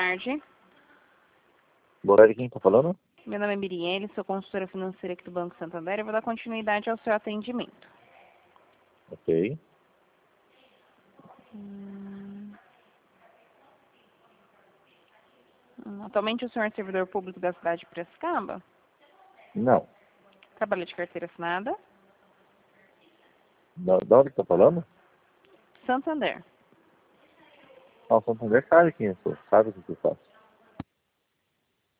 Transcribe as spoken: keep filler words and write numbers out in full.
tarde. Boa tarde, quem está falando? Meu nome é Mirielle, sou consultora financeira aqui do Banco Santander e vou dar continuidade ao seu atendimento. Ok. Hum... Atualmente o senhor é servidor público da cidade de Piracicaba? Não. Trabalha de carteira assinada? Da, da onde que está falando? Santander. Ah, o Santander sabe quem eu sou, sabe o que eu faço.